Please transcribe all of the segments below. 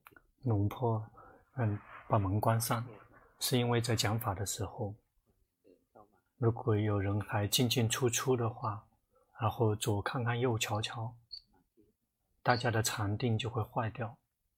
龙婆，把门关上，是因为在讲法的时候，如果有人还进进出出的话，然后左看看右瞧瞧，大家的禅定就会坏掉。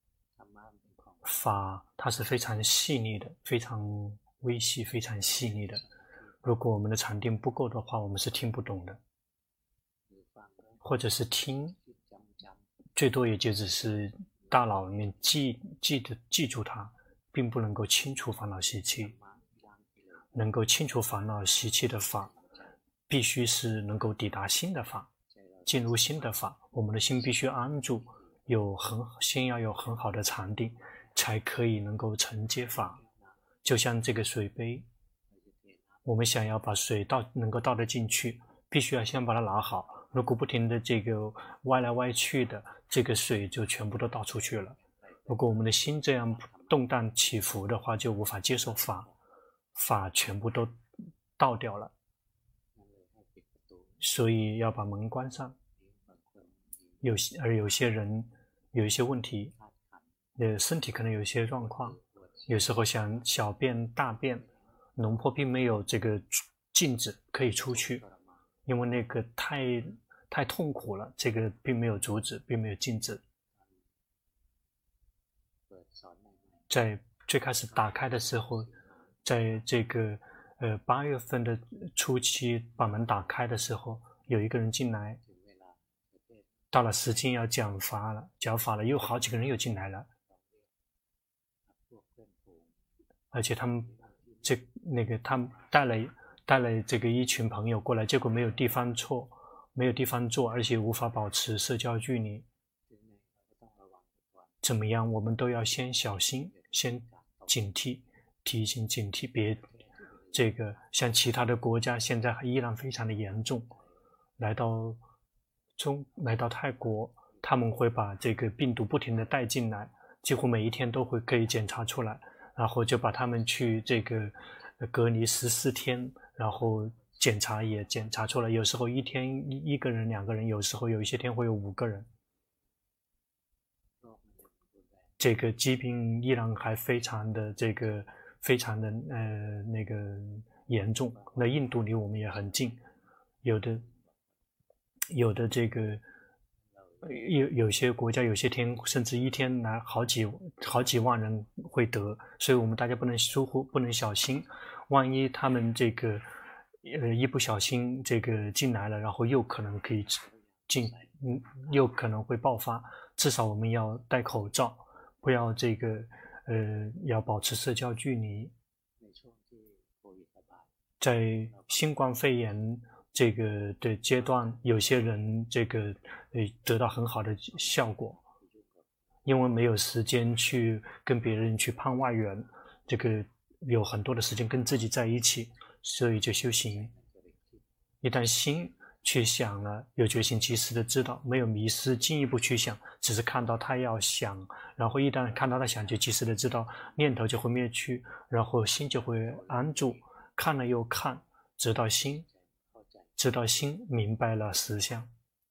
法它是非常细腻的，非常微细，非常细腻的。如果我们的禅定不够的话，我们是听不懂的，或者是听，最多也就只是大脑里面记住它，并不能够清除烦恼习气。能够清除烦恼习气的法，必须是能够抵达心的法，进入心的法。我们的心必须安住，心要有很好的禅定，才可以能够承接法。就像这个水杯，我们想要把水能够倒得进去，必须要先把它拿好。如果不停的这个歪来歪去的，这个水就全部都倒出去了。如果我们的心这样动荡起伏的话，就无法接受法全部都倒掉了。所以要把门关上。有些人有一些问题，身体可能有一些状况，有时候想小便大便，龙婆并没有这个禁止可以出去，因为那个太痛苦了，这个并没有阻止，并没有禁止。在最开始打开的时候，在这个8月份的初期把门打开的时候，有一个人进来，到了时间要讲法了，又好几个人又进来了，而且他们他们带了这个一群朋友过来，结果没有地方坐，而且无法保持社交距离。怎么样，我们都要先小心，先警惕，提醒警惕，别这个像其他的国家现在依然非常的严重。来到泰国，他们会把这个病毒不停的带进来，几乎每一天都可以检查出来，然后就把他们去这个隔离14天，然后检查也检查出来，有时候一天1个人2个人，有时候有一些天会有5个人。这个疾病依然还非常的严重。那印度离我们也很近，有的这个有些国家有些天甚至一天来好几万人会得，所以我们大家不能疏忽，不能小心。万一他们这个一不小心这个进来了，然后又可能可以又可能会爆发。至少我们要戴口罩。不要这个要保持社交距离。在新冠肺炎这个的阶段，有些人这个得到很好的效果，因为没有时间去跟别人去攀外援，这个有很多的时间跟自己在一起，所以就修行。一旦心去想了，有决心及时的知道，没有迷失进一步去想，只是看到他要想，然后一旦看到他想，就及时的知道，念头就会灭去，然后心就会安住，看了又看，直到心明白了实相。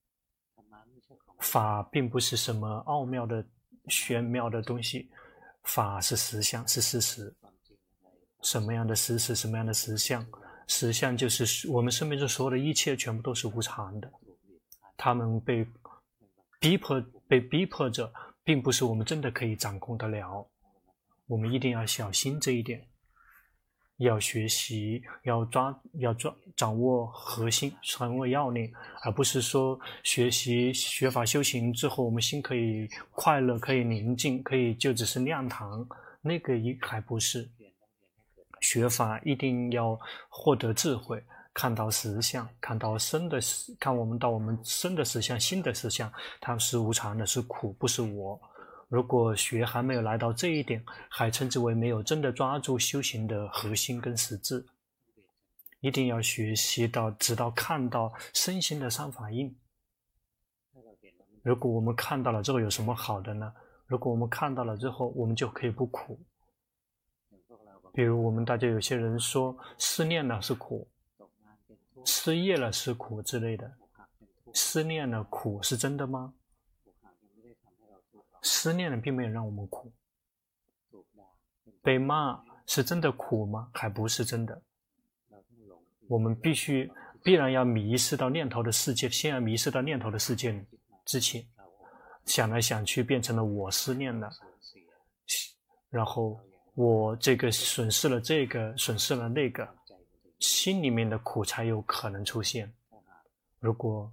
法并不是什么奥妙的玄妙的东西，法是实相，是事实。什么样的事实，什么样的实相？实相就是我们生命中所有的一切全部都是无常的，他们被逼迫着，并不是我们真的可以掌控得了。我们一定要小心这一点，要学习，要掌握核心，掌握要领，而不是说学法修行之后，我们心可以快乐，可以宁静，可以就只是亮堂，那个还不是。学法一定要获得智慧，看到实相，看我们生的实相、心的实相，它是无常的，是苦，不是我。如果学还没有来到这一点，还称之为没有真的抓住修行的核心跟实质。一定要学习到，直到看到身心的三法印。如果我们看到了之后有什么好的呢？如果我们看到了之后，我们就可以不苦。比如我们大家有些人说失恋了是苦，失业了是苦之类的，失恋了苦是真的吗？ 思念呢并没有让我们苦。被骂是真的苦吗？还不是真的。我们必然要迷失到念头的世界，先要迷失到念头的世界之前，想来想去变成了我思念了，然后我这个损失了这个，损失了那个，心里面的苦才有可能出现。如果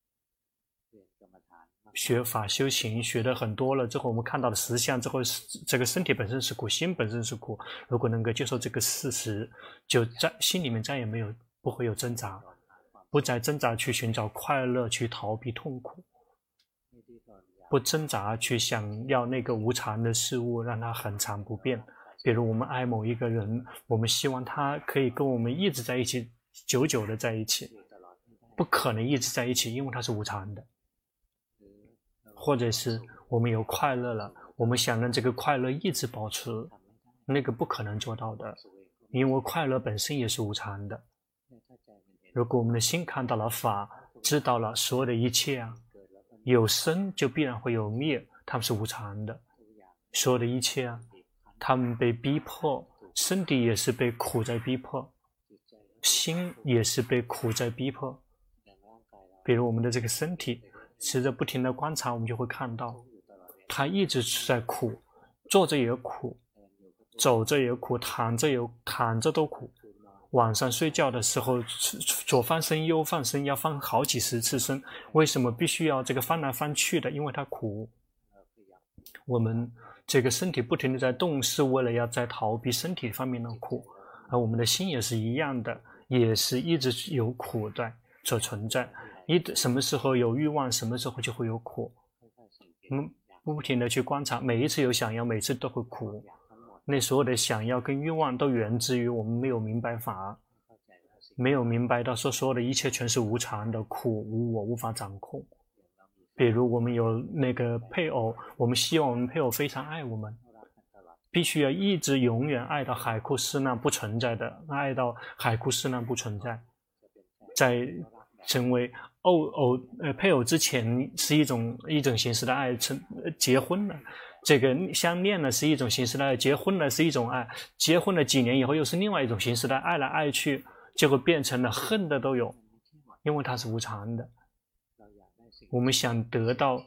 学法修行学的很多了之后，我们看到了实相之后，这个身体本身是苦，心本身是苦。如果能够接受这个事实，就在心里面再也不会有挣扎，不再挣扎去寻找快乐，去逃避痛苦，不挣扎去想要那个无常的事物，让它恒常不变。比如我们爱某一个人，我们希望他可以跟我们一直在一起，久久的在一起，不可能一直在一起，因为它是无常的。或者是我们有快乐了，我们想让这个快乐一直保持，那个不可能做到的，因为快乐本身也是无常的。如果我们的心看到了法，知道了所有的一切啊，有生就必然会有灭，它们是无常的。所有的一切啊，他们被逼迫，身体也是被苦在逼迫，心也是被苦在逼迫。比如我们的这个身体，随着不停的观察，我们就会看到它一直在苦，坐着也苦，走着也苦，躺着都苦。晚上睡觉的时候，左翻身右翻身，要翻好几十次身。为什么必须要这个翻来翻去的？因为它苦。我们这个身体不停的在动，是为了要在逃避身体方面的苦，而我们的心也是一样的，也是一直有苦在所存在。什么时候有欲望，什么时候就会有苦。不停的去观察，每一次有想要，每次都会苦。那所有的想要跟欲望都源自于我们没有明白法，没有明白到说所有的一切全是无常的，苦无我，无法掌控。比如我们有那个配偶，我们希望我们配偶非常爱我们，必须要一直永远爱到海枯石烂不存在的，爱到海枯石烂不存在，在成为配偶之前是一种形式的爱，结婚了，这个相恋呢是一种形式的爱，结婚了是一种爱，结婚了几年以后又是另外一种形式的爱来爱去，结果变成了恨的都有，因为它是无常的。我们想得到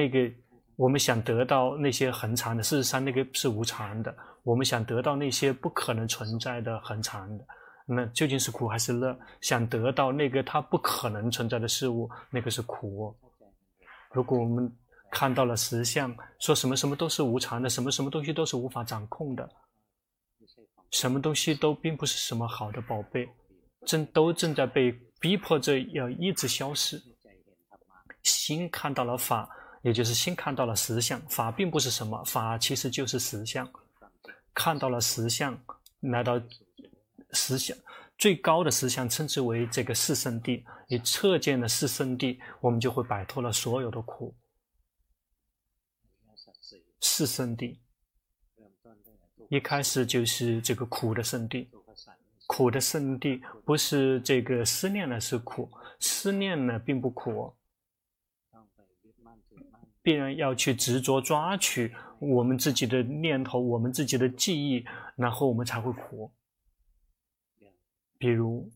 那些恒常的，事实上那个是无常的。我们想得到那些不可能存在的恒常的，那究竟是苦还是乐？想得到那个它不可能存在的事物，那个是苦。如果我们看到了实相，说什么什么都是无常的，什么什么东西都是无法掌控的，什么东西都并不是什么好的宝贝，都正在被逼迫着要一直消失。心看到了法，也就是心看到了实相，法并不是什么，法其实就是实相。看到了实相，来到实相最高的实相，称之为这个四圣谛。你彻见了四圣谛，我们就会摆脱了所有的苦。四圣谛一开始就是这个苦的圣谛，苦的圣谛不是这个思念呢是苦，思念呢并不苦，必然要去执着抓取我们自己的念头，我们自己的记忆，然后我们才会苦。比如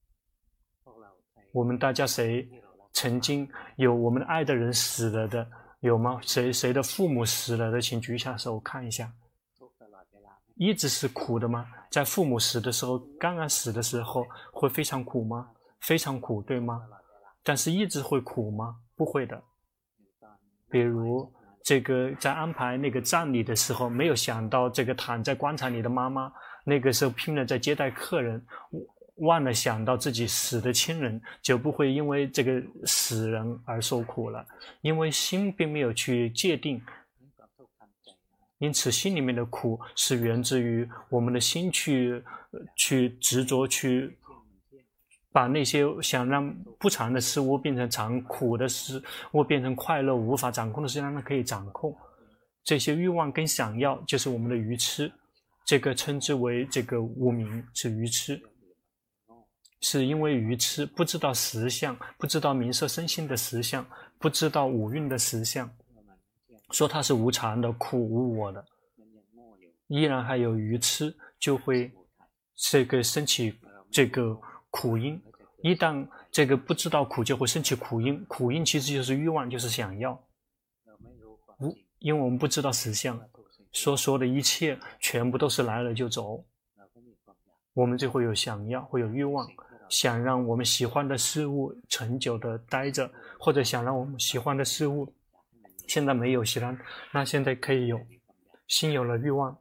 我们大家谁曾经有我们的爱的人死了的，有吗？谁的父母死了的，请举一下手看一下。一直是苦的吗？在父母死的时候，刚刚死的时候会非常苦吗？非常苦，对吗？但是一直会苦吗？不会的。比如这个在安排那个葬礼的时候，没有想到这个躺在棺材里的妈妈，那个时候拼了在接待客人，忘了想到自己死的亲人，就不会因为这个死人而受苦了，因为心并没有去界定。因此心里面的苦是源自于我们的心去执着，去把那些想让不常的事物变成常，苦的事物变成快乐无法掌控的事，让它可以掌控。这些欲望跟想要就是我们的愚痴，这个称之为这个无明，是愚痴。是因为愚痴，不知道实相，不知道名色身心的实相，不知道五蕴的实相， 说它是无常的、苦无我的，依然还有愚痴，就会这个升起这个苦因。一旦这个不知道苦，就会升起苦因。苦因其实就是欲望，就是想要。因为我们不知道实相，所有的一切全部都是来了就走，我们就会有想要，会有欲望，想让我们喜欢的事物长久的待着，或者想让我们喜欢的事物现在没有喜欢，那现在可以有，心有了欲望，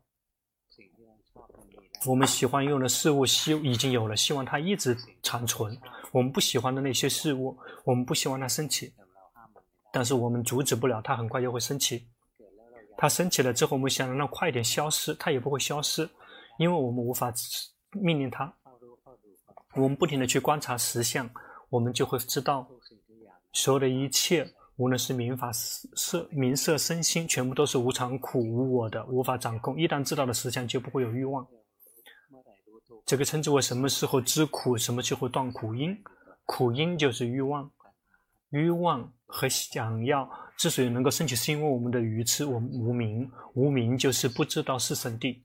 我们喜欢用的事物已经有了，希望它一直长存。我们不喜欢的那些事物，我们不希望它升起，但是我们阻止不了，它很快就会升起。它升起了之后，我们想让它快一点消失，它也不会消失，因为我们无法命令它。我们不停地去观察实相，我们就会知道所有的一切，无论是名色身心，全部都是无常、苦、无我的，无法掌控。一旦知道了实相，就不会有欲望。这个称之为什么时候知苦，什么时候断苦因。苦因就是欲望，欲望和想要之所以能够升起，是因为我们的愚痴，我们无明。无明就是不知道是圣谛。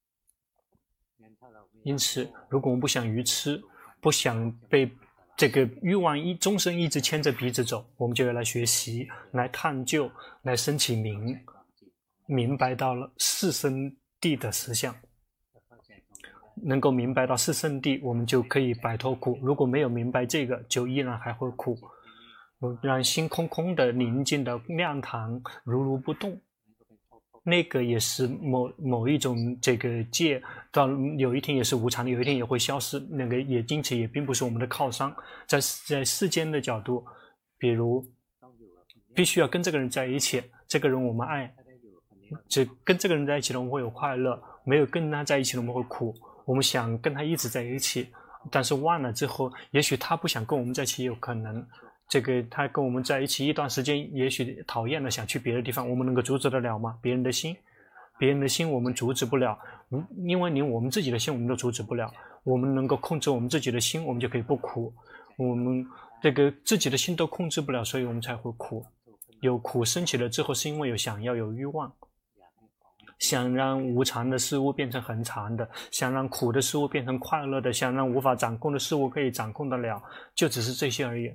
因此如果我们不想愚痴，不想被这个欲望终生一直牵着鼻子走，我们就要来学习，来探究，来升起明白到了是圣谛的实相。能够明白到是圣谛，我们就可以摆脱苦。如果没有明白这个，就依然还会苦。让心空空的、宁静的、亮堂，如不动，那个也是某一种这个界，到有一天也是无常的，有一天也会消失。那个也因此也并不是我们的靠山。在世间的角度，比如必须要跟这个人在一起，这个人我们爱，跟这个人在一起了我们会有快乐，没有跟他在一起了我们会苦。我们想跟他一直在一起，但是忘了之后，也许他不想跟我们在一起，也有可能。这个他跟我们在一起一段时间，也许讨厌了，想去别的地方，我们能够阻止得了吗？别人的心我们阻止不了，因为连我们自己的心我们都阻止不了。我们能够控制我们自己的心，我们就可以不苦。我们这个自己的心都控制不了，所以我们才会苦。有苦升起了之后，是因为有想要，有欲望。想让无常的事物变成很长的，想让苦的事物变成快乐的，想让无法掌控的事物可以掌控得了，就只是这些而已。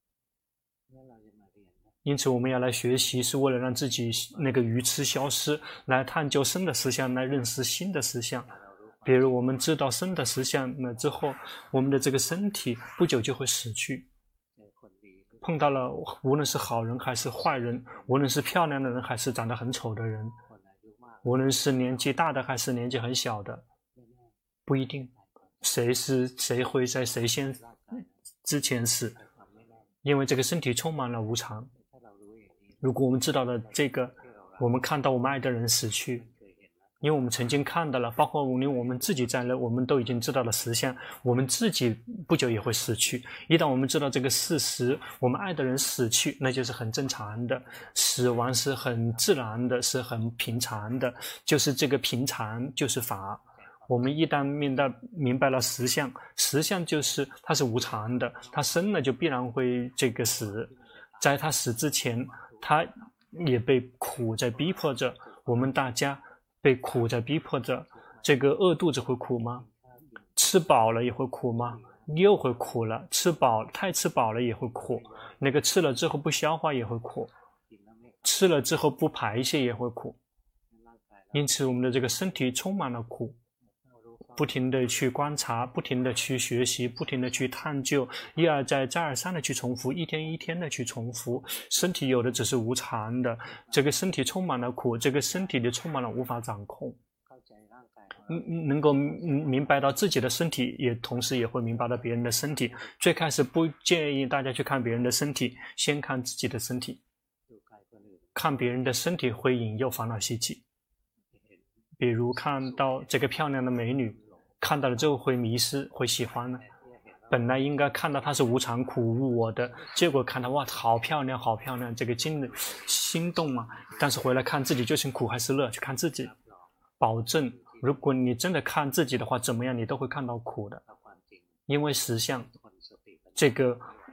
因此我们要来学习，是为了让自己那个愚痴消失，来探究生的实相，来认识新的实相。比如我们知道生的实相了之后，我们的这个身体不久就会死去。碰到了无论是好人还是坏人，无论是漂亮的人还是长得很丑的人，无论是年纪大的还是年纪很小的，不一定谁会在谁先之前死，因为这个身体充满了无常。如果我们知道了这个，我们看到我们爱的人死去，因为我们曾经看到了，包括连我们自己在内，我们都已经知道了实相，我们自己不久也会死去。一旦我们知道这个事实，我们爱的人死去，那就是很正常的，死亡是很自然的，是很平常的，就是这个平常就是法。我们一旦明白了实相，实相就是它是无常的，它生了就必然会这个死，在它死之前，它也被苦在逼迫着。我们大家被苦在逼迫着，这个饿肚子会苦吗？吃饱了也会苦吗？又会苦了。太吃饱了也会苦，那个吃了之后不消化也会苦，吃了之后不排泄也会苦。因此我们的这个身体充满了苦，不停地去观察，不停地去学习，不停地去探究，一而再再而三地去重复，一天一天地去重复。身体有的只是无常的，这个身体充满了苦，这个身体里充满了无法掌控。能够明白到自己的身体，也同时也会明白到别人的身体。最开始不建议大家去看别人的身体，先看自己的身体。看别人的身体会引诱烦恼习气，比如看到这个漂亮的美女，看到了之后会迷失，会喜欢了。本来应该看到她是无常苦无我的，结果看到哇好漂亮好漂亮，这个心动嘛。但是回来看自己究竟苦还是乐，去看自己。保证如果你真的看自己的话，怎么样你都会看到苦的。因为实相这个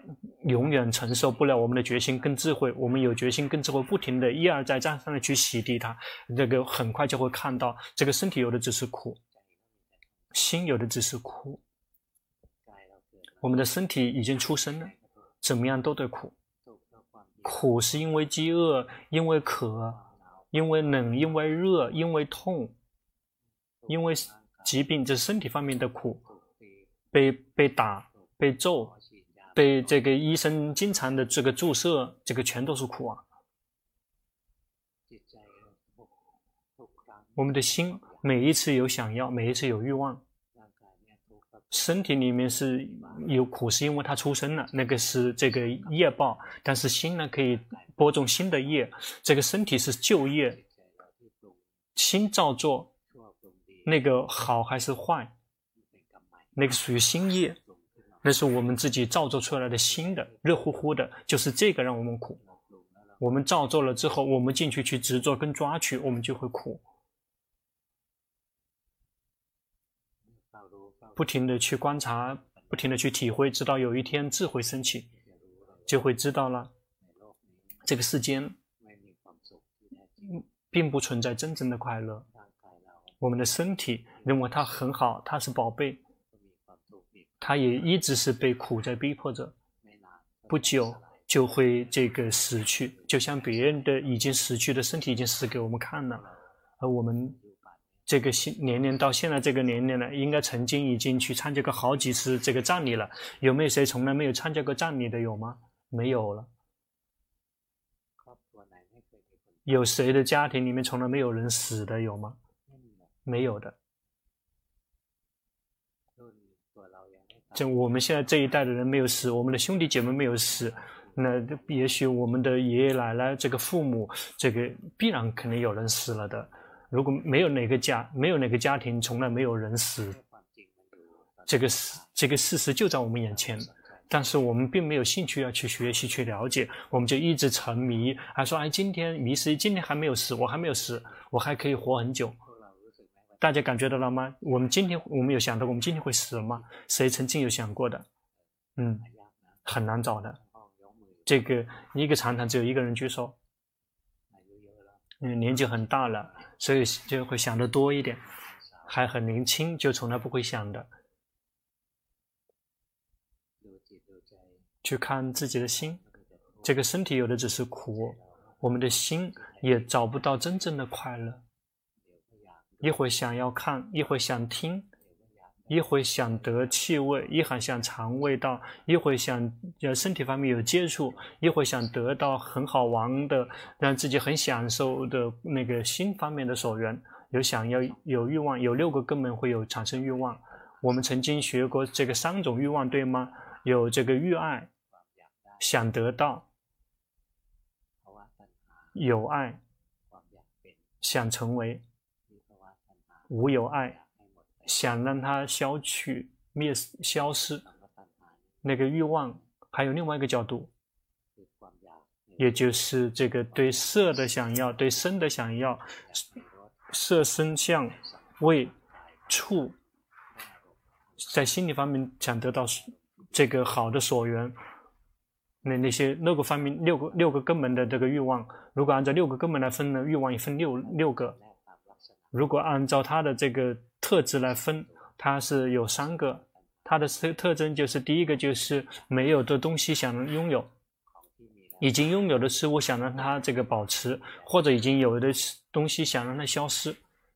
永远承受不了我们的决心跟智慧。我们有决心跟智慧，不停的一而再再三的去洗涤它，这个很快就会看到，这个身体有的只是苦，心有的只是苦。我们的身体已经出生了，怎么样都得苦。苦是因为饥饿，因为渴，因为冷，因为热，因为痛，因为疾病，这是身体方面的苦。被打，被揍，被这个医生经常的这个注射，这个全都是苦啊。我们的心每一次有想要，每一次有欲望。身体里面是有苦，是因为它出生了，那个是这个业报。但是心呢，可以播种新的业。这个身体是旧业，心照做，那个好还是坏，那个属于新业，那是我们自己造作出来的新的，热乎乎的，就是这个让我们苦。我们造作了之后，我们进去执着跟抓取，我们就会苦。不停的去观察，不停的去体会，直到有一天智慧升起，就会知道了，这个世间并不存在真正的快乐。我们的身体认为它很好，它是宝贝，它也一直是被苦在逼迫着，不久就会这个死去，就像别人的已经死去的身体已经死给我们看了，而我们这个年龄到现在这个年龄了，应该曾经已经去参加过好几次这个葬礼了。有没有谁从来没有参加过葬礼的？有吗？没有了。有谁的家庭里面从来没有人死的？有吗？没有的。就我们现在这一代的人没有死，我们的兄弟姐妹没有死，那也许我们的爷爷奶奶这个父母，这个必然肯定有人死了的。如果没有哪个家庭从来没有人死，这个事实就在我们眼前，但是我们并没有兴趣要去学习去了解，我们就一直沉迷，还说哎，今天迷失，今天还没有死，我还没有死，我还可以活很久。大家感觉到了吗？我们有想到我们今天会死吗？谁曾经有想过的？很难找的。这个一个常常只有一个人举手，年纪很大了，所以就会想得多一点，还很年轻就从来不会想的。去看自己的心，这个身体有的只是苦，我们的心也找不到真正的快乐。一会想要看，一会想听，一会想得气味，一会想尝味道，一会想身体方面有接触，一会想得到很好玩的，让自己很享受的那个心方面的所缘。有想要有欲望，有6个根本会有产生欲望。我们曾经学过这个3种欲望，对吗？有这个欲爱，想得到，有爱，想成为，无有爱，想让它消失。那个欲望还有另外一个角度，也就是这个对色的想要，对声的想要，色声相味触，在心理方面想得到这个好的所缘。那些6个方面六个根本的这个欲望，如果按照6个根本来分呢，欲望也分六个。如果按照它的这个特质来分，它是有3个。它的特征就是第一个就是没有的东西想拥有，已经拥有的事物想让它这个保持，或者已经有的东西想让它消失。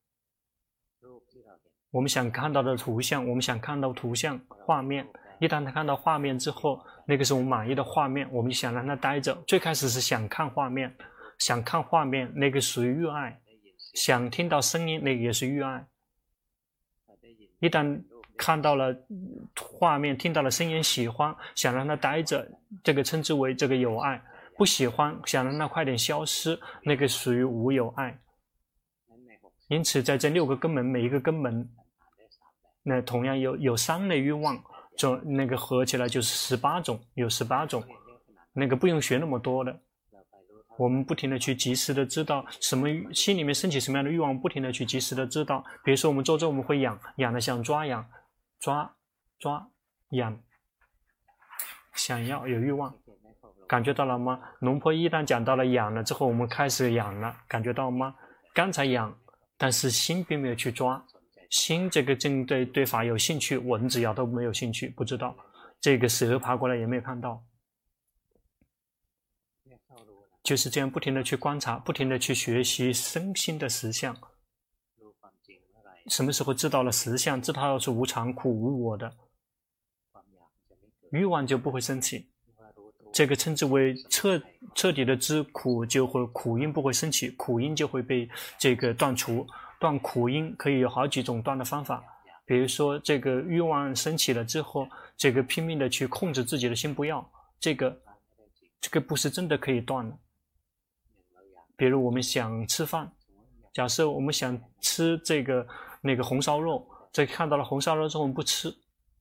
我们想看到的图像，我们想看到图像画面，一旦看到画面之后，那个是我们满意的画面，我们就想让它待着。最开始是想看画面，那个属于欲爱。想听到声音，那个也是欲爱。一旦看到了画面，听到了声音，喜欢，想让它待着，这个称之为这个有爱。不喜欢，想让它快点消失，那个属于无有爱。因此在这6个根本，每一个根本那同样有3类欲望，那个合起来就是18种，有18种，那个不用学那么多的。我们不停的去及时的知道什么心里面升起什么样的欲望，不停的去及时的知道。比如说我们坐着我们会痒的像抓痒，抓痒，想要有欲望。 感觉到了吗？龙婆一旦讲到了痒了之后，我们开始痒了，感觉到吗？刚才痒，但是心并没有去抓，心这个正对法有兴趣，蚊子咬都没有兴趣，不知道，这个蛇爬过来也没有看到，就是这样不停的去观察，不停的去学习身心的实相。什么时候知道了实相，知道是无常、苦、无我的，欲望就不会升起。这个称之为彻底的知苦，就会苦因不会升起，苦因就会被这个断除。断苦因可以有好几种断的方法，比如说这个欲望升起了之后，这个拼命的去控制自己的心不要，这个不是真的可以断的。比如我们想吃饭，假设我们想吃那个红烧肉，这看到了红烧肉之后我们不吃，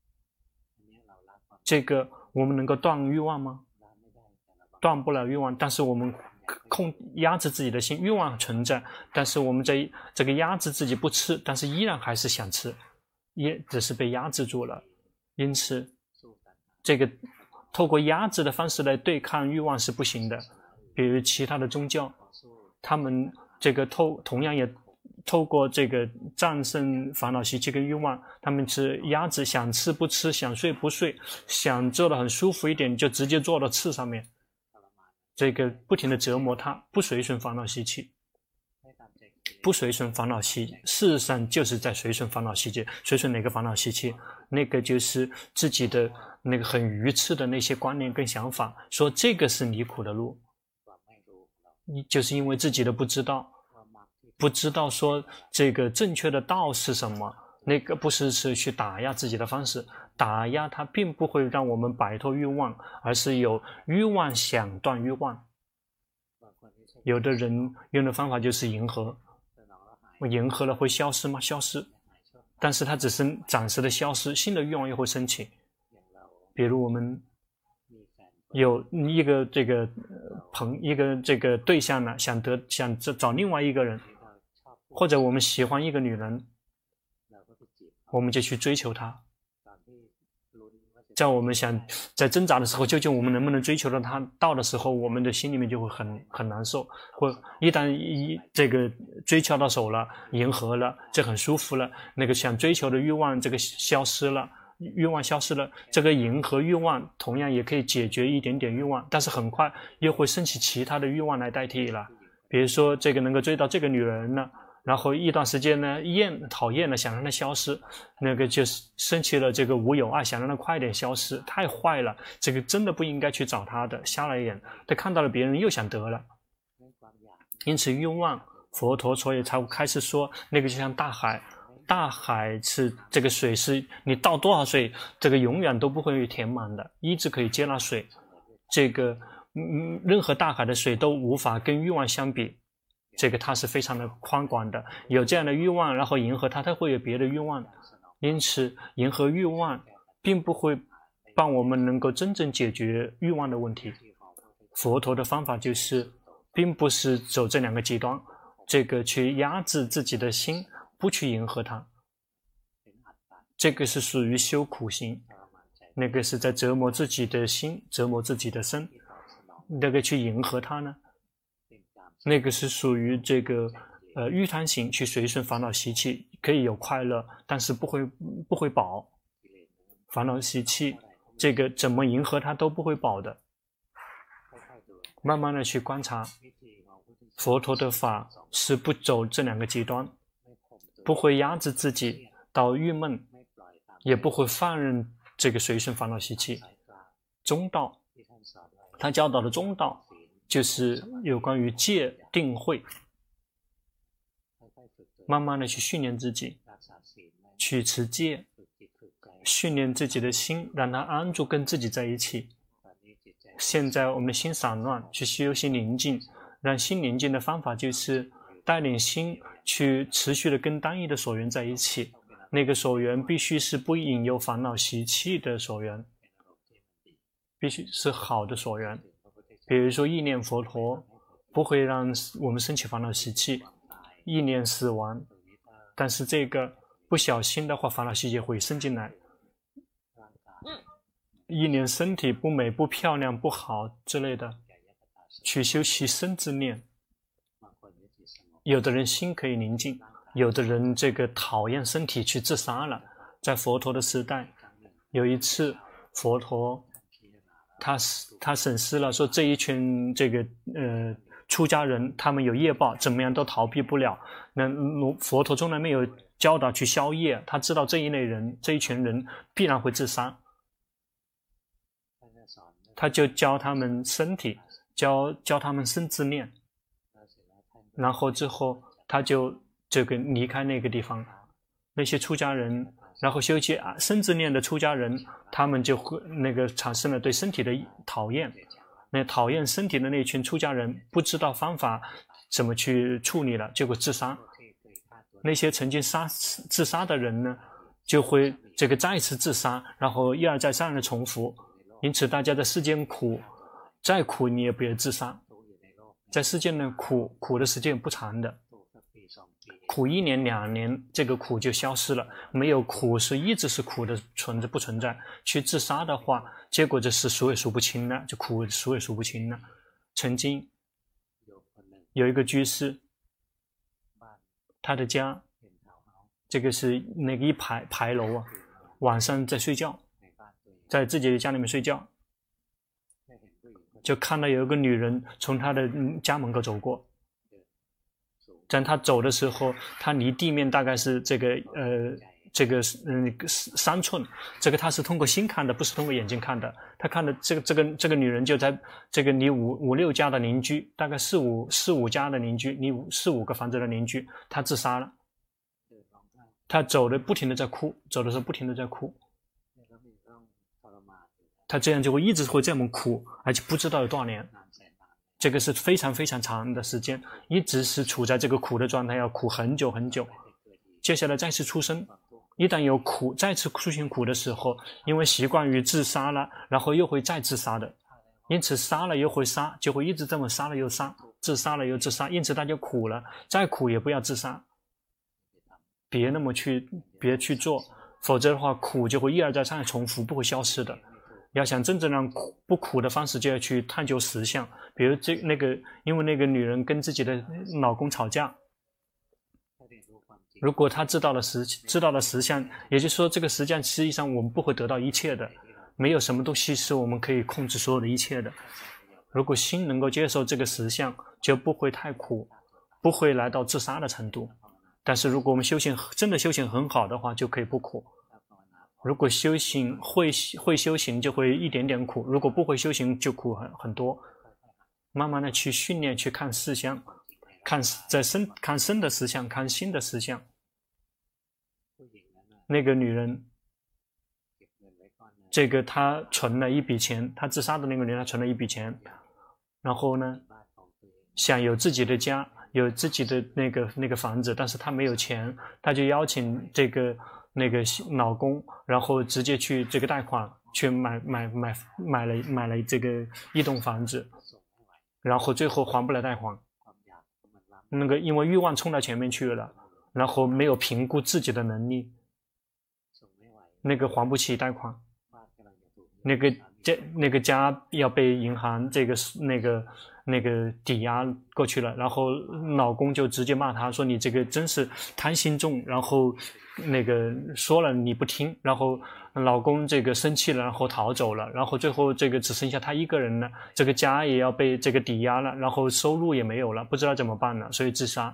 这个我们能够断欲望吗？断不了欲望，但是我们压制自己的心，欲望存在，但是我们在这个压制自己不吃，但是依然还是想吃，也只是被压制住了。因此这个透过压制的方式来对抗欲望是不行的。比如其他的宗教，他们这个同样也透过这个战胜烦恼习气跟欲望，他们是压制，想吃不吃，想睡不睡，想做得很舒服一点就直接坐到刺上面，这个不停的折磨他，不随顺烦恼习气，不随顺烦恼习，事实上就是在随顺烦恼习气。随顺哪个烦恼习气？那个就是自己的那个很愚痴的那些观念跟想法，说这个是离苦的路，就是因为自己的不知道说这个正确的道是什么，那个不是去打压自己的方式，打压它并不会让我们摆脱欲望，而是有欲望想断欲望。有的人用的方法就是迎合，迎合了会消失吗？消失，但是它只是暂时的消失，新的欲望又会升起。比如我们有一个这个对象呢，想找另外一个人，或者我们喜欢一个女人，我们就去追求她。在我们在挣扎的时候，究竟我们能不能追求到她到的时候，我们的心里面就会很难受。或一旦这个追求到手了，迎合了，这很舒服了，那个想追求的欲望这个消失了。欲望消失了，这个迎合欲望同样也可以解决一点点欲望，但是很快又会升起其他的欲望来代替了。比如说这个能够追到这个女人呢，然后一段时间呢讨厌了，想让她消失，那个就升起了这个无有爱，想让她快点消失，太坏了，这个真的不应该去找她的，瞎了眼，他看到了别人又想得了。因此欲望，佛陀所以才开始说那个就像大海，大海是这个水是你倒多少水，这个永远都不会填满的，一直可以接纳水。这个任何大海的水都无法跟欲望相比，这个它是非常的宽广的。有这样的欲望，然后迎合它会有别的欲望。因此，迎合欲望并不会帮我们能够真正解决欲望的问题。佛陀的方法就是，并不是走这两个极端，这个去压制自己的心。不去迎合它，这个是属于修苦行，那个是在折磨自己的心，折磨自己的身。那个去迎合它呢，那个是属于这个欲贪行，去随顺烦恼习气，可以有快乐，但是不会饱。烦恼习气，这个怎么迎合它都不会饱的。慢慢的去观察，佛陀的法是不走这两个极端。不会压制自己到郁闷，也不会放任这个随顺烦恼习气。中道，他教导的中道就是有关于戒定慧，慢慢的去训练自己，去持戒，训练自己的心，让它安住跟自己在一起。现在我们的心散乱，去修心宁静，让心宁静的方法就是带领心去持续的跟单一的所缘在一起，那个所缘必须是不引诱烦恼习气的所缘，必须是好的所缘。比如说意念佛陀不会让我们升起烦恼习气，意念死亡，但是这个不小心的话，烦恼习气会生进来。 一年身体不美、不漂亮、不好之类的，去修习身自念。有的人心可以宁静，有的人这个讨厌身体去自杀了。在佛陀的时代，有一次佛陀他审视了，说这一群这个出家人，他们有业报，怎么样都逃避不了。那佛陀从来没有教导去消业，他知道这一群人必然会自杀，他就教他们身体，教他们身自念，然后之后他就这个离开那个地方。那些出家人，然后修习身自念的出家人，他们就会产生了对身体的讨厌。那讨厌身体的那群出家人不知道方法怎么去处理了，结果自杀。那些曾经自杀的人呢，就会这个再次自杀，然后一而再三而的重复。因此大家在世间苦，再苦你也不要自杀。在世间呢，苦的时间不长的，苦1年2年，这个苦就消失了。没有苦是一直是苦的不存在。去自杀的话，结果这是数也数不清了，就苦数也数不清了。曾经有一个居士，他的家这个是那个一排楼啊，晚上在睡觉，在自己的家里面睡觉，就看到有一个女人从他的家门口走过。在他走的时候，他离地面大概是3寸，这个他是通过心看的，不是通过眼睛看的。他看的这个女人就在这个离五六家的邻居，大概四五家的邻居，离4、5个房子的邻居，他自杀了。他走的不停的在哭，走的时候不停的在哭。他这样就会一直会这么苦，而且不知道有多少年。这个是非常非常长的时间，一直是处在这个苦的状态，要苦很久很久。接下来再次出生，一旦有苦，再次出现苦的时候，因为习惯于自杀了，然后又会再自杀的，因此杀了又会杀，就会一直这么杀了又杀，自杀了又自杀，因此他就苦了，再苦也不要自杀，别去做，否则的话苦就会一而再三重复，不会消失的。要想真正让不苦的方式，就要去探究实相。比如因为那个女人跟自己的老公吵架，如果她知道了实相，也就是说这个实相实际上我们不会得到一切的，没有什么东西是我们可以控制所有的一切的。如果心能够接受这个实相，就不会太苦，不会来到自杀的程度。但是如果我们真的修行很好的话，就可以不苦。如果修行会修行，就会一点点苦；如果不会修行，就苦很多。慢慢的去训练，去看事相，看身的实相，看心的实相。那个女人，这个她存了一笔钱，她自杀的那个女人，她存了一笔钱，然后呢，想有自己的家，有自己的那个房子，但是她没有钱，她就邀请那个老公，然后直接去这个贷款去买了这个一栋房子，然后最后还不了贷款。因为欲望冲到前面去了，然后没有评估自己的能力，还不起贷款，那个家要被银行那个抵押过去了，然后老公就直接骂她说你这个真是贪心重，然后说了你不听，然后老公这个生气了，然后逃走了，然后最后这个只剩下她一个人了，这个家也要被这个抵押了，然后收入也没有了，不知道怎么办了，所以自杀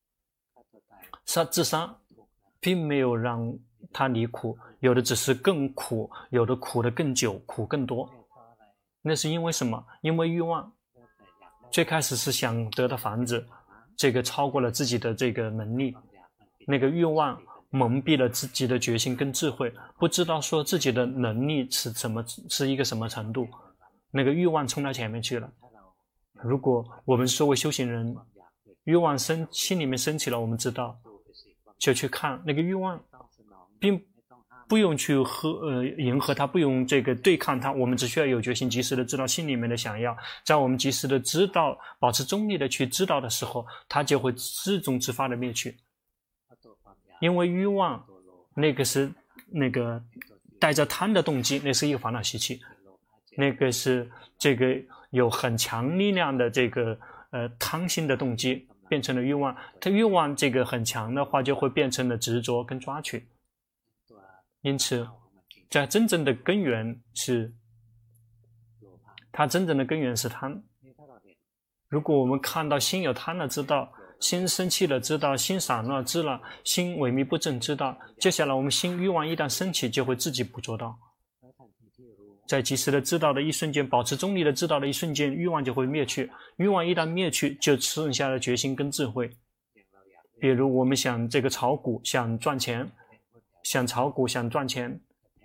并没有让她离苦，有的只是更苦，有的苦得更久，苦更多。那是因为什么？因为欲望。最开始是想得到房子，这个超过了自己的这个能力，那个欲望蒙蔽了自己的决心跟智慧，不知道说自己的能力是一个什么程度，那个欲望冲到前面去了。如果我们作为修行人，欲望心里面升起了，我们知道就去看那个欲望，并不用去迎合它，不用这个对抗它，我们只需要有决心，及时的知道心里面的想要，在我们及时的知道，保持中立的去知道的时候，它就会自动自发的灭去。因为欲望那个是带着贪的动机，那是一个烦恼习气，那个是这个有很强力量的这个贪心的动机变成了欲望，它欲望这个很强的话，就会变成了执着跟抓取。因此，在真正的根源是，它真正的根源是贪。如果我们看到心有贪了，知道心生气了，知道心散乱，知道心萎靡不振，知道接下来我们心欲望一旦升起，就会自己捕捉到。在及时的知道的一瞬间，保持中立的知道的一瞬间，欲望就会灭去。欲望一旦灭去，就剩下了决心跟智慧。比如我们想这个炒股，想赚钱，想炒股，想赚钱，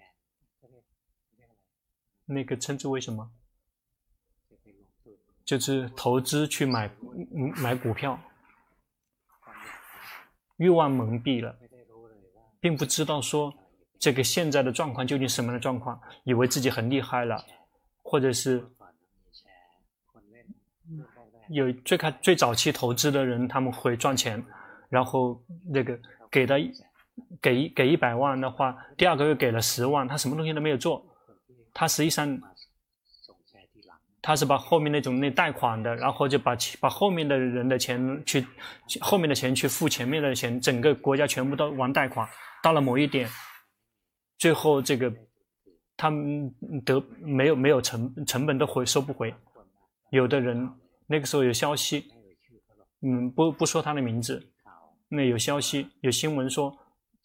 那个称之为什么？就是投资去买股票。欲望蒙蔽了，并不知道说这个现在的状况究竟什么样的状况，以为自己很厉害了，或者是有最早期投资的人他们会赚钱，然后那个给100万的话，第2个月给了10万，他什么东西都没有做，他实际上他是把后面那贷款的，然后就把后面的人的钱去后面的钱去付前面的钱，整个国家全部都玩贷款，到了某一点，最后这个他们没有成本都收不回。有的人那个时候有消息，不说他的名字，那有消息有新闻说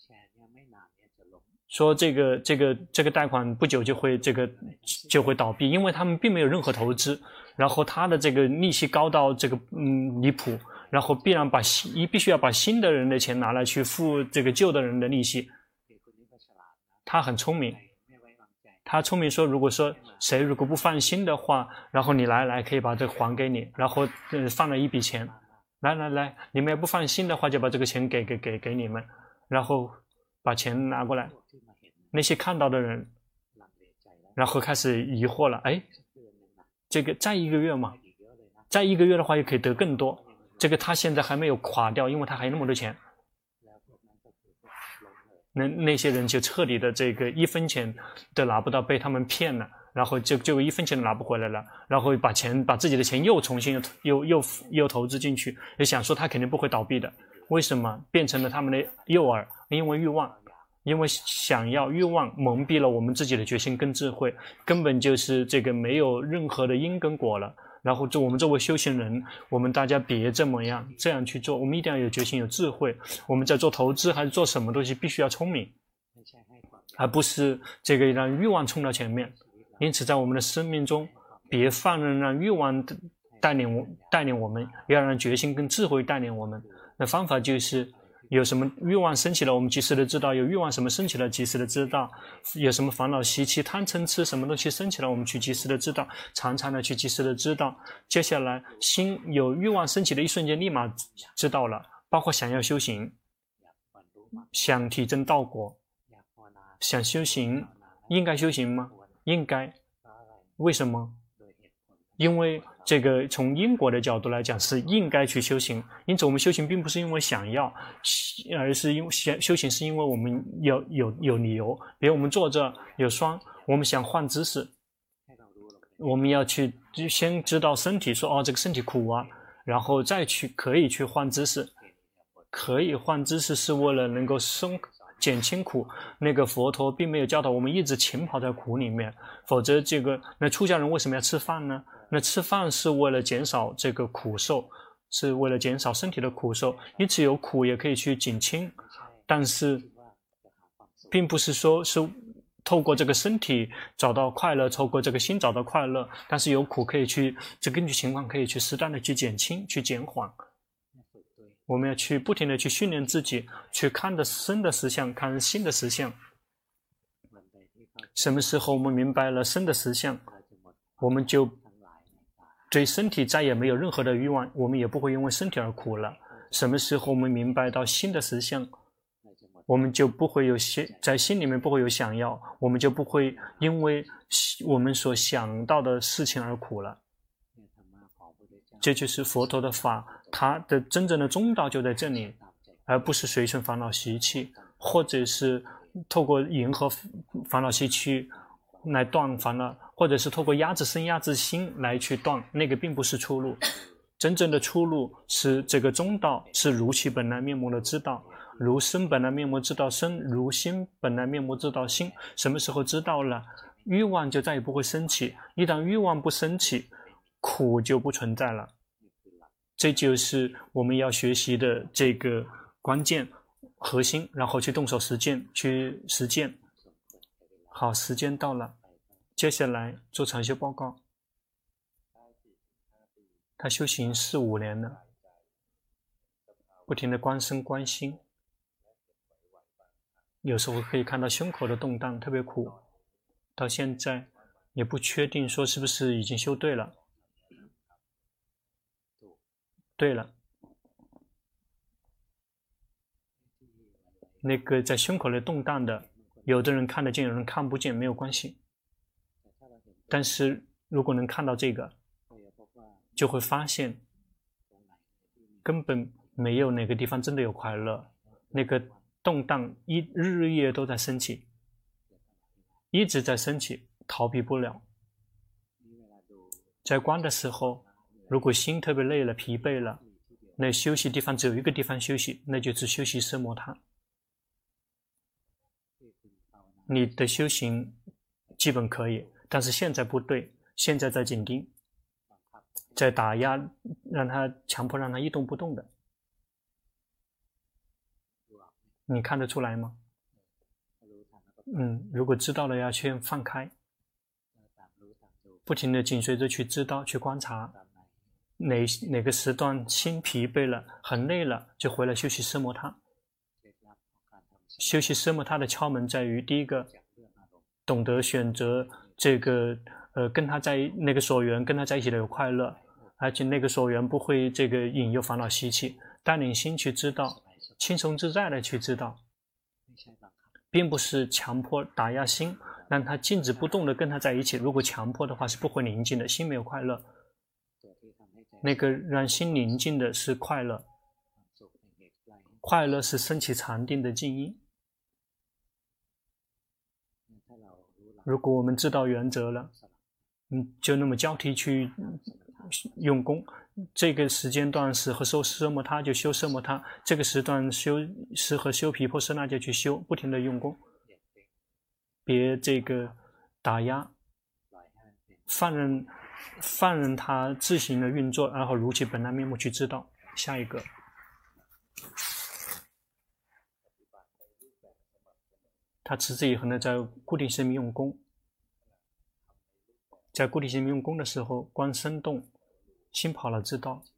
这个贷款不久就会倒闭，因为他们并没有任何投资，然后他的这个利息高到这个离谱，然后必须要把新的人的钱拿来去付这个旧的人的利息。他很聪明，他聪明说，如果说谁如果不放心的话，然后你来可以把这个还给你，然后放了一笔钱，来，你们也不放心的话，就把这个钱给你们，然后把钱拿过来。那些看到的人，然后开始疑惑了，哎，这个再1个月嘛，再1个月的话也可以得更多，这个他现在还没有垮掉，因为他还有那么多钱。那些人就彻底的这个1分钱都拿不到，被他们骗了，然后就1分钱都拿不回来了，然后把自己的钱又重新又投资进去，也想说他肯定不会倒闭的。为什么变成了他们的诱饵？因为欲望，因为想要欲望蒙蔽了我们自己的决心跟智慧，根本就是这个没有任何的因跟果了。然后我们作为修行人，我们大家别这样去做，我们一定要有决心有智慧。我们在做投资还是做什么东西，必须要聪明，而不是这个让欲望冲到前面。因此在我们的生命中，别放任让欲望带领我们，要让决心跟智慧带领我们。那方法就是有什么欲望升起了，我们及时的知道；有欲望什么升起了，及时的知道；有什么烦恼习气贪嗔痴什么东西升起了，我们去及时的知道，常常的去及时的知道。接下来心有欲望升起的一瞬间，立马知道了。包括想要修行，想体证道果，想修行，应该修行吗？应该。为什么？因为这个从因果的角度来讲是应该去修行，因此我们修行并不是因为想要，而是因为修行是因为我们有理由。比如我们坐着有霜，我们想换姿势，我们要去先知道身体说这个身体苦啊，然后再可以去换姿势。可以换姿势是为了能够减轻苦，那个佛陀并没有教导我们一直浸泡在苦里面，否则那出家人为什么要吃饭呢？那吃饭是为了减少这个苦受，是为了减少身体的苦受，因此有苦也可以去减轻，但是并不是说是透过这个身体找到快乐，透过这个心找到快乐，但是有苦可以去根据情况可以去适当的去减轻，去减缓。我们要去不停的去训练自己，去看的生的实相，看心的实相。什么时候我们明白了生的实相，我们就对身体再也没有任何的欲望，我们也不会因为身体而苦了。什么时候我们明白到心的实相，我们就不会在心里面不会有想要，我们就不会因为我们所想到的事情而苦了。这就是佛陀的法，它的真正的中道就在这里，而不是随顺烦恼习气，或者是透过迎合烦恼习气来断烦恼，或者是透过压制身压制心来去断，那个并不是出路。真正的出路是这个中道，是如其本来面目的知道，如身本来面目知道身，如心本来面目知道心。什么时候知道了，欲望就再也不会升起。一旦欲望不升起，苦就不存在了。这就是我们要学习的这个关键核心，然后去动手实践，去实践。好，时间到了，接下来做禅修报告。他修行4、5年了，不停的观身观心，有时候可以看到胸口的动荡，特别苦。到现在也不确定说是不是已经修对了。对了，那个在胸口里动荡的，有的人看得见，有人看不见，没有关系。但是如果能看到这个，就会发现根本没有哪个地方真的有快乐，那个动荡日夜都在升起，一直在升起，逃避不了。在观的时候，如果心特别累了、疲惫了，那休息地方只有一个地方休息，那就是休息奢摩他。你的修行基本可以，但是现在不对，现在在紧盯，在打压，强迫让他一动不动的。你看得出来吗？如果知道了要先放开，不停的紧随着去知道，去观察哪个时段心疲惫了，很累了，就回来休息奢摩他。休息奢摩他的窍门在于，第一个，懂得选择这个跟他在那个所缘跟他在一起的有快乐，而且那个所缘不会这个引诱烦恼习气，带领心去知道，轻松自在的去知道，并不是强迫打压心，让他静止不动的跟他在一起。如果强迫的话是不会宁静的，心没有快乐。那个让心宁静的是快乐，快乐是升起禅定的静因。如果我们知道原则了，就那么交替去用功。这个时间段适合修奢摩他就修奢摩他，这个时段适合修毗婆舍那就去修，不停的用功，别这个打压，放任他自行的运作，然后如其本来面目去知道。下一个，他持之以恒的在固定性命用功，在固定性命用功的时候，观身动，心跑了知道。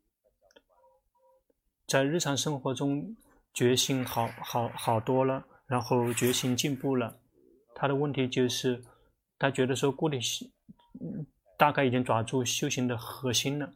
在日常生活中觉性好多了，然后觉性进步了。他的问题就是他觉得说固定性大概已经抓住修行的核心了，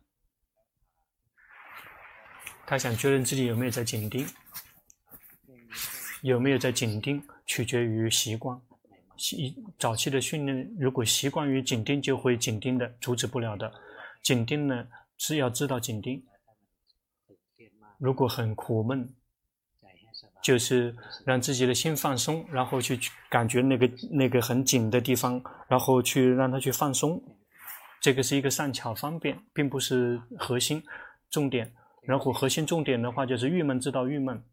他想确认自己有没有在紧盯，有没有在紧盯取决于习惯。早期的训练，如果习惯于紧盯，就会紧盯的，阻止不了的。紧盯呢是要知道紧盯，如果很苦闷，就是让自己的心放松，然后去感觉那个很紧的地方，然后去让它去放松。这个是一个善巧方便，并不是核心重点。然后核心重点的话，就是郁闷知道郁闷。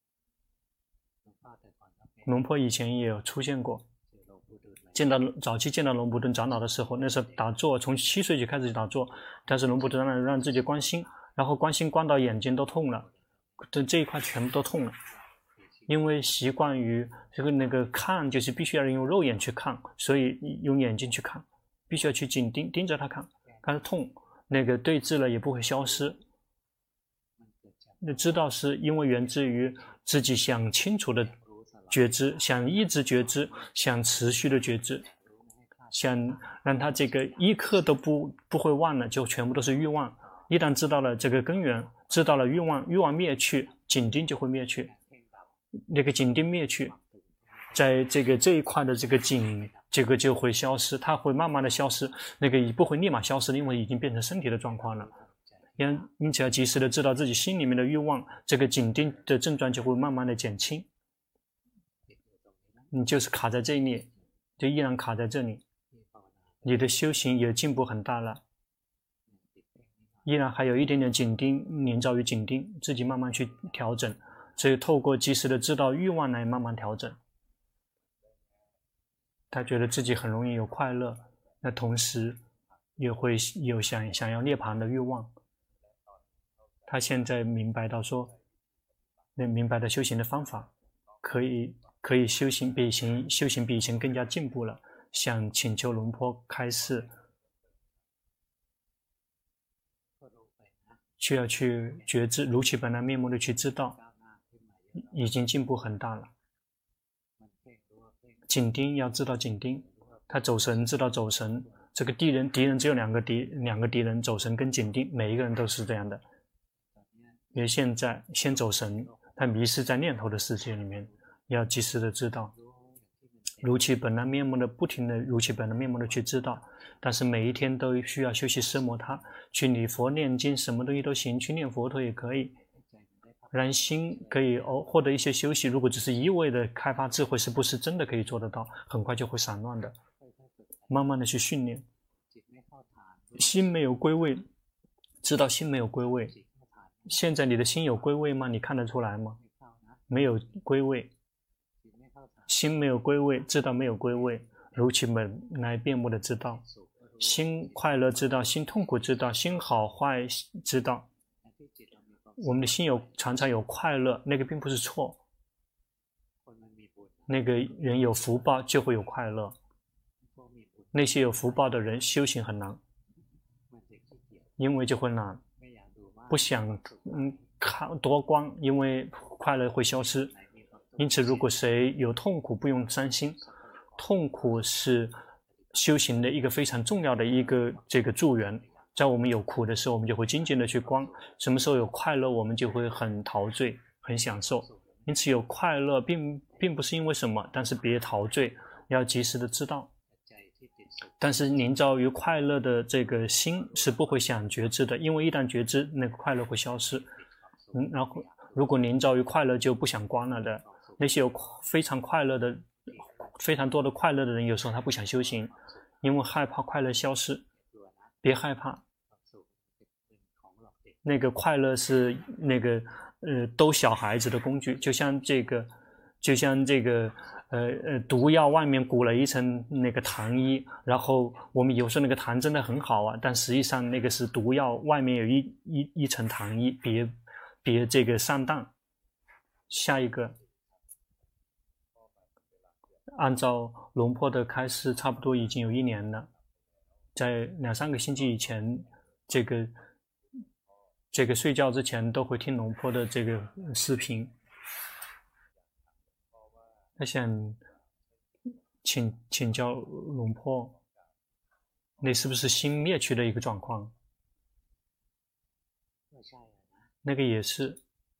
龙婆以前也有出现过，早期见到龙普顿长老的时候，那时候打坐，从7岁就开始打坐，但是龙普顿让自己观心，然后观心观到眼睛都痛了，这一块全部都痛了，因为习惯于那个看，就是必须要用肉眼去看，所以用眼睛去看，必须要去紧盯着它看，看它痛，那个对峙了也不会消失。那知道是因为源自于自己想清楚的觉知，想一直觉知，想持续的觉知，想让他这个一刻都不会忘了，就全部都是欲望。一旦知道了这个根源，知道了欲望灭去，紧盯就会灭去，那个紧盯灭去，在这一块的这个紧，这个就会消失，它会慢慢的消失，那个也不会立马消失，因为已经变成身体的状况了。因此要及时的知道自己心里面的欲望，这个紧盯的症状就会慢慢的减轻。 你就是卡在这里，就依然卡在这里，你的修行也进步很大了，依然还有一点点紧盯，连着于紧盯，自己慢慢去调整，只有透过及时的知道欲望来慢慢调整。他觉得自己很容易有快乐，那同时也会有想要涅槃的欲望。他现在明白到说，明白的修行的方法，可以修行比以前更加进步了。想请求龙坡开示，需要去觉知如其本来面目的去知道，已经进步很大了。紧盯要知道紧盯，他走神知道走神。这个敌人只有两个敌人，走神跟紧盯，每一个人都是这样的。因为现在先走神，他迷失在念头的世界里面，要及时的知道，如其本来面目的不停的如其本来面目的去知道。但是每一天都需要修习奢摩他，去礼佛念经，什么东西都行，去念佛陀也可以。让心可以获得一些休息，如果只是一味的开发智慧，是不是真的可以做得到？很快就会散乱的。慢慢的去训练，心没有归位，知道心没有归位。现在你的心有归位吗？你看得出来吗？没有归位，心没有归位，知道没有归位，如其本来面目的知道。心快乐知道，心痛苦知道，心好坏知道。我们的心常常有快乐，那个并不是错。那个人有福报就会有快乐。那些有福报的人修行很难，因为就会懒，不想看多光，因为快乐会消失。因此，如果谁有痛苦，不用伤心。痛苦是修行的一个非常重要的一个助缘。在我们有苦的时候，我们就会精进的去观；什么时候有快乐，我们就会很陶醉、很享受。因此，有快乐并不是因为什么，但是别陶醉，要及时的知道。但是凝照于快乐的这个心是不会想觉知的，因为一旦觉知，那个快乐会消失。然后，如果凝照于快乐，就不想观了的。那些有非常多的快乐的人，有时候他不想修行，因为害怕快乐消失。别害怕，那个快乐是那个逗小孩子的工具，就像这个毒药外面裹了一层那个糖衣，然后我们有时候那个糖真的很好啊，但实际上那个是毒药，外面有一层糖衣，别这个上当。下一个，按照龙坡的开示，差不多已经有1年了。在2-3个星期以前，这个睡觉之前都会听龙坡的这个视频。他想请教龙坡，那是不是心灭去的一个状况？那个也是，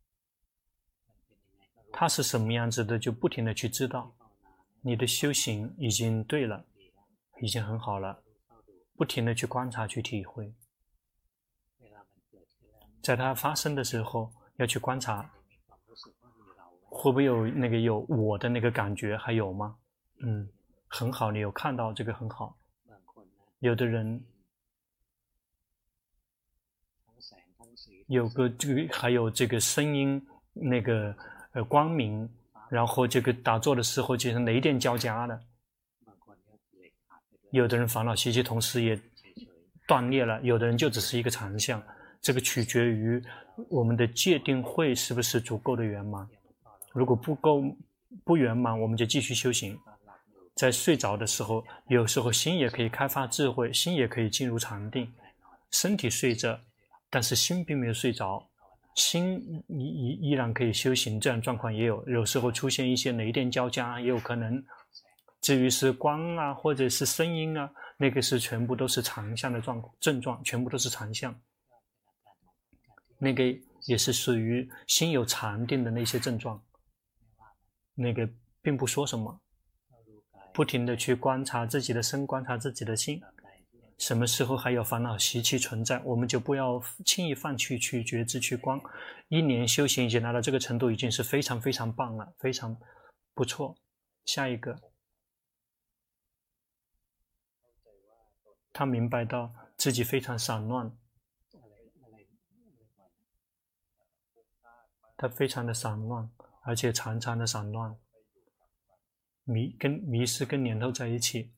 它是什么样子的，就不停的去知道。你的修行已经对了，已经很好了。不停的去观察，去体会，在它发生的时候要去观察，会不会有我的那个感觉，还有吗？很好，你有看到这个很好。有的人有个还有这个声音，那个光明，然后这个打坐的时候就是雷电交加的。有的人烦恼习气同时也断裂了，有的人就只是一个常相。这个取决于我们的戒定慧是不是足够的圆满。如果不圆满，我们就继续修行。在睡着的时候，有时候心也可以开发智慧，心也可以进入禅定。身体睡着，但是心并没有睡着，心依然可以修行。这样状况也有时候出现一些雷电交加，也有可能。至于是光啊，或者是声音啊，那个是全部都是常相的症状，全部都是常相。那个也是属于心有禅定的那些症状。那个并不说什么，不停的去观察自己的身，观察自己的心。什么时候还有烦恼习气存在，我们就不要轻易放弃去觉知去观。1年修行已经来到这个程度，已经是非常非常棒了，非常不错。 下一个，他明白到自己非常散乱，他非常的散乱，而且常常的散乱，迷失跟念头在一起。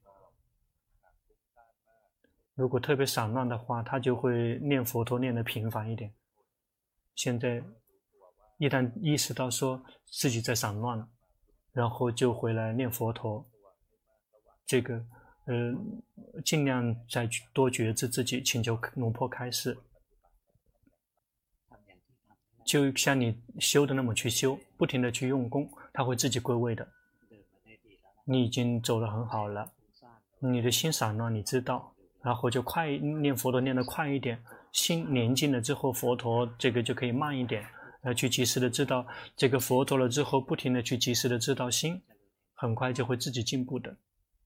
如果特别散乱的话，他就会念佛陀念得频繁一点。现在一旦意识到说自己在散乱，然后就回来念佛陀，这个尽量再多觉知自己，请求龙婆开示。就像你修的那么去修，不停的去用功，他会自己归位的。你已经走得很好了，你的心散乱，你知道，然后就快念佛陀念得快一点，心宁静了之后，佛陀这个就可以慢一点，去及时的知道这个佛陀了之后，不停的去及时的知道心，很快就会自己进步的。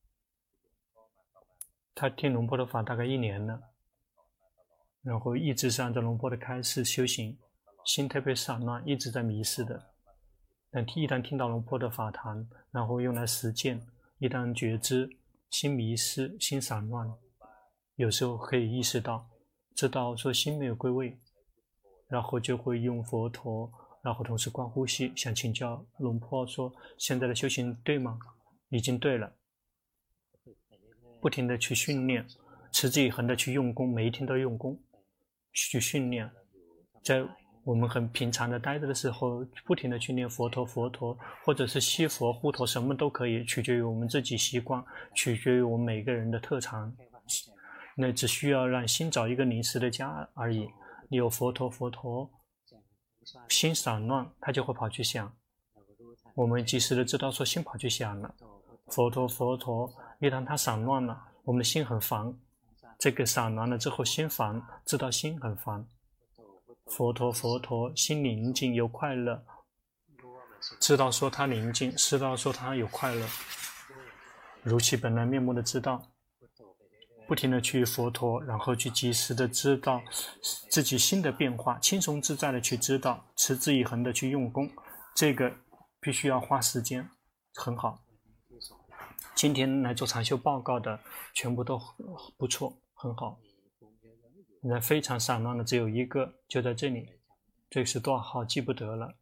他听龙婆的法大概1年了，然后一直是按照龙婆的开示修行，心特别散乱，一直在迷失的。但一旦听到龙婆的法谈，然后用来实践，一旦觉知心迷失、心散乱，有时候可以意识到，知道说心没有归位，然后就会用佛陀，然后同时观呼吸，想请教龙婆说现在的修行对吗？已经对了，不停的去训练，持之以恒的去用功，每一天都用功去训练，在我们很平常的待着的时候，不停的去念佛陀佛陀，或者是西佛护陀，什么都可以，取决于我们自己习惯，取决于我们每个人的特长。那只需要让心找一个临时的家而已。你有佛陀佛陀，心散乱，他就会跑去想。我们及时的知道说心跑去想了，佛陀佛陀，一旦他散乱了，我们的心很烦，这个散乱了之后心烦，知道心很烦。佛陀佛陀，心宁静有快乐，知道说他宁静，知道说他有快乐，如其本来面目的知道，不停的去佛陀，然后去及时的知道自己心的变化，轻松自在的去知道，持之以恒的去用功，这个必须要花时间，很好。今天来做禅修报告的全部都不错，很好。人非常散乱的只有一个，就在这里，这是多少号记不得了。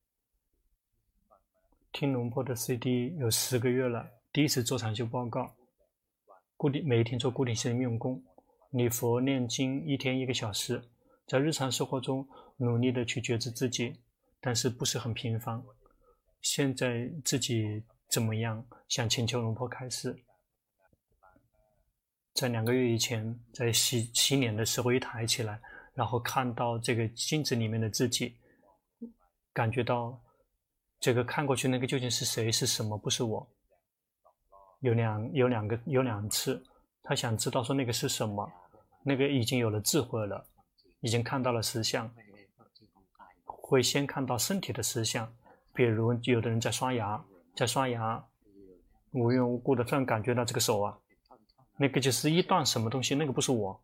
听龙婆的 CD 有10个月了，第一次做禅修报告，每一天做固定性用功，礼佛念经1天1个小时，在日常生活中努力的去觉知自己，但是不是很频繁。现在自己怎么样？想请求龙婆开示。在2个月以前，在洗脸的时候一抬起来，然后看到这个镜子里面的自己，感觉到这个看过去那个究竟是谁是什么，不是我。有2次，他想知道说那个是什么，那个已经有了智慧了，已经看到了实相，会先看到身体的实相，比如有的人在刷牙，无缘无故的突然感觉到这个手啊，那个就是一段什么东西，那个不是我。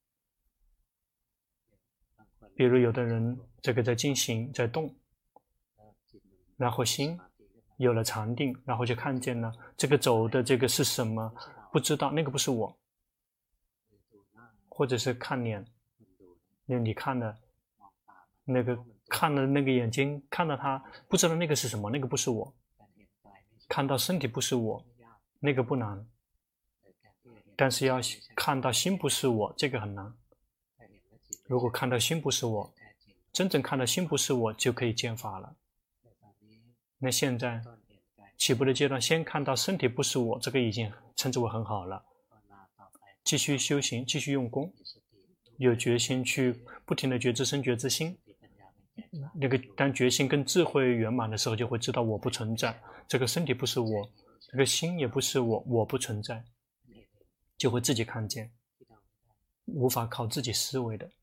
比如有的人这个在进行在动，然后心有了禅定，然后就看见了这个走的这个是什么，不知道，那个不是我。或者是看脸，你看了那个看了那个眼睛，看到他不知道那个是什么，那个不是我。看到身体不是我，那个不难，但是要看到心不是我，这个很难。如果看到心不是我，真正看到心不是我，就可以见法了。那现在起步的阶段，先看到身体不是我，这个已经称之为很好了。继续修行，继续用功，有决心去不停的觉知身觉知心。那个当决心跟智慧圆满的时候，就会知道我不存在，这个身体不是我，这个心也不是我，我不存在，就会自己看见，无法靠自己思维的。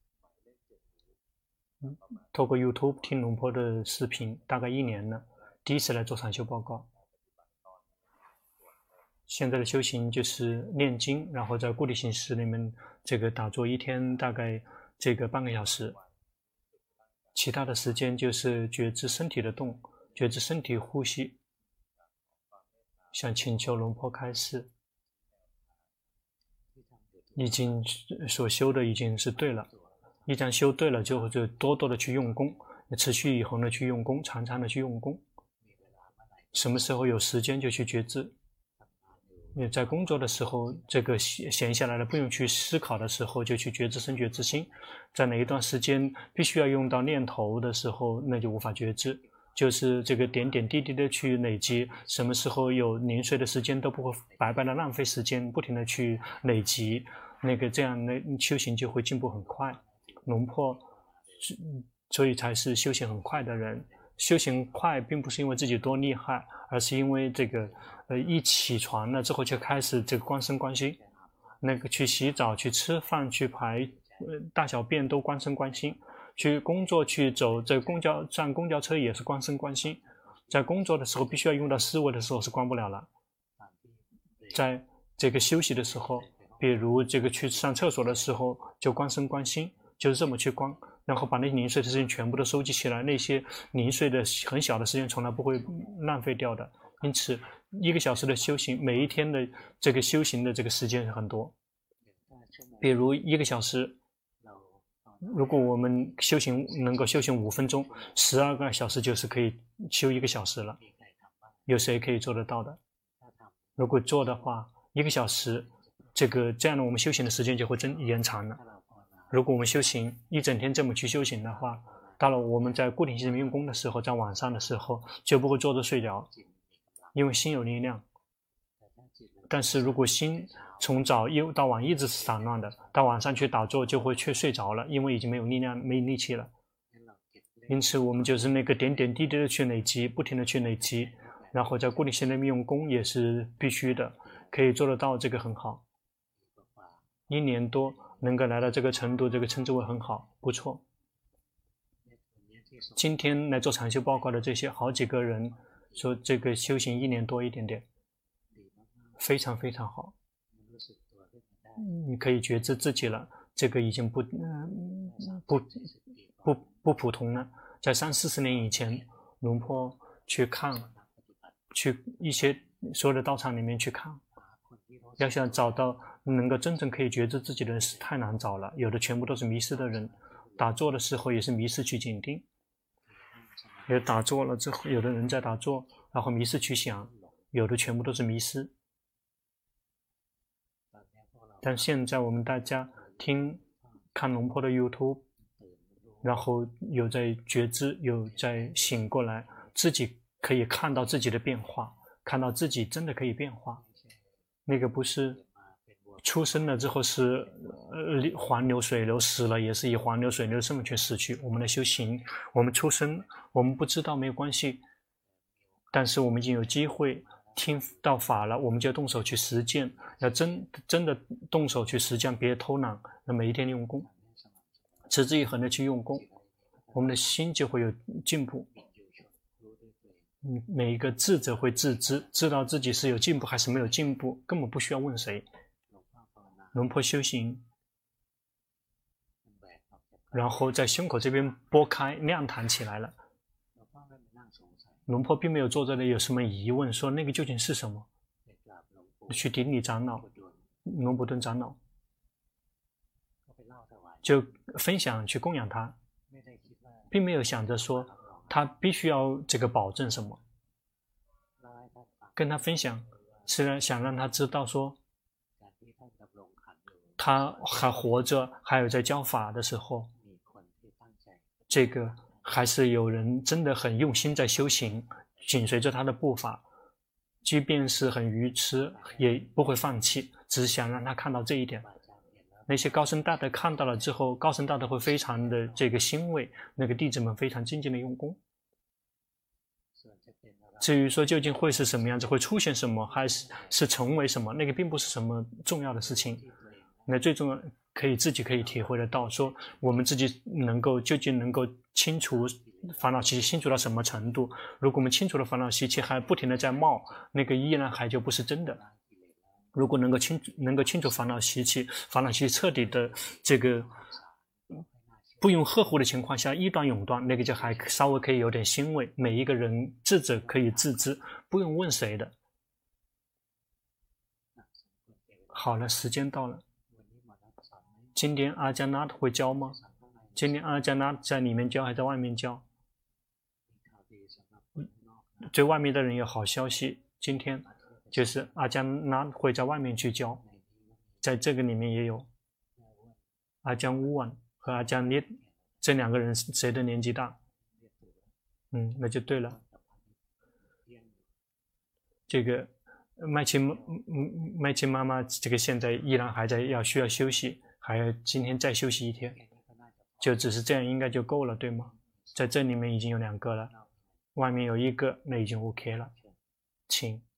透过 YouTube 听龙婆的视频，大概1年了，第一次来做禅修报告。现在的修行就是念经，然后在固定形式里面这个打坐，1天大概这个半个小时，其他的时间就是觉知身体的动，觉知身体呼吸， 想请求龙婆开示，已经所修的已经是对了，一旦修对了，就多多的去用功，持续以后呢去用功，常常的去用功。什么时候有时间就去觉知。你在工作的时候，这个闲下来了，不用去思考的时候，就去觉知身觉知心。在哪一段时间必须要用到念头的时候，那就无法觉知。就是这个点点滴滴的去累积，什么时候有零碎的时间都不会白白的浪费时间，不停的去累积，这样的修行就会进步很快。龙婆，所以才是修行很快的人。修行快并不是因为自己多厉害，而是因为这个一起床了之后就开始这个观身观心，去洗澡、去吃饭、去排大小便都观身观心，去工作去走这上公交车也是观身观心。在工作的时候必须要用到思维的时候是观不了了，在这个休息的时候，比如这个去上厕所的时候就观身观心，就是这么去观，然后把那些零碎的时间全部都收集起来，那些零碎的很小的时间从来不会浪费掉的。因此1个小时的修行，每一天的这个修行的这个时间很多。比如1个小时，如果我们能够修行5分钟，12个小时就是可以修1个小时了。有谁可以做得到的？如果做的话，1个小时，这样的我们修行的时间就会延长了。如果我们修行一整天这么去修行的话，到了我们在固定性用功的时候，在晚上的时候就不会坐着睡着，因为心有力量。但是如果心从早到晚一直是散乱的，到晚上去打坐就会去睡着了，因为已经没有力量没力气了。因此我们就是点点滴滴的去累积，不停的去累积，然后在固定性的用功也是必须的，可以做得到，这个很好。1年多能够来到这个程度，这个称之为很好，不错。今天来做禅修报告的这些好几个人说，这个修行1年多一点点，非常非常好。你可以觉知自己了，这个已经不普通了。在30-40年以前，龙婆去一些所有的道场里面去看，要想找到能够真正可以觉知自己的人是太难找了，有的全部都是迷失的人。打坐的时候也是迷失去紧盯，有打坐了之后，有的人在打坐，然后迷失去想，有的全部都是迷失。但现在我们大家看龙婆的 YouTube， 然后有在觉知，有在醒过来，自己可以看到自己的变化，看到自己真的可以变化。不是出生了之后是黄流水流，死了也是以黄流水流这么去死去。我们的修行，我们出生我们不知道没有关系，但是我们已经有机会听到法了，我们就要动手去实践，要真的动手去实践，别偷懒。那每一天用功，持之以恒的去用功，我们的心就会有进步。每一个智者会自知，知道自己是有进步还是没有进步，根本不需要问谁。龙婆修行，然后在胸口这边拨开，亮堂起来了。龙婆并没有坐在那里有什么疑问，说那个究竟是什么？去顶礼长老，龙普顿长老，就分享去供养他，并没有想着说他必须要这个保证什么。跟他分享是想让他知道说，他还活着，还有在教法的时候，这个还是有人真的很用心在修行，紧随着他的步伐，即便是很愚痴也不会放弃，只是想让他看到这一点。那些高僧大德看到了之后，高僧大德会非常的这个欣慰，弟子们非常精进的用功。至于说究竟会是什么样子，会出现什么，还是成为什么，那个并不是什么重要的事情。那最重要自己可以体会得到，说我们自己究竟能够清除烦恼习气，清除到什么程度。如果我们清除了烦恼习气还不停的在冒，依然还就不是真的。如果能够清除烦恼习气，烦恼习气彻底的这个不用呵护的情况下一断永断，就还稍微可以有点欣慰。每一个人智者可以自知，不用问谁的。 好了，时间到了。今天阿加纳会教吗？今天阿加纳在里面教还是在外面教？对外面的人有好消息，今天就是阿加纳会在外面去教，在这个里面也有阿江乌万和阿江列这两个人谁的年纪大？那就对了。这个麦琪妈妈这个现在依然还在需要休息，还要今天再休息一天，就只是这样应该就够了，对吗？在这里面已经有2个了，外面有1个，那已经 OK 了，请。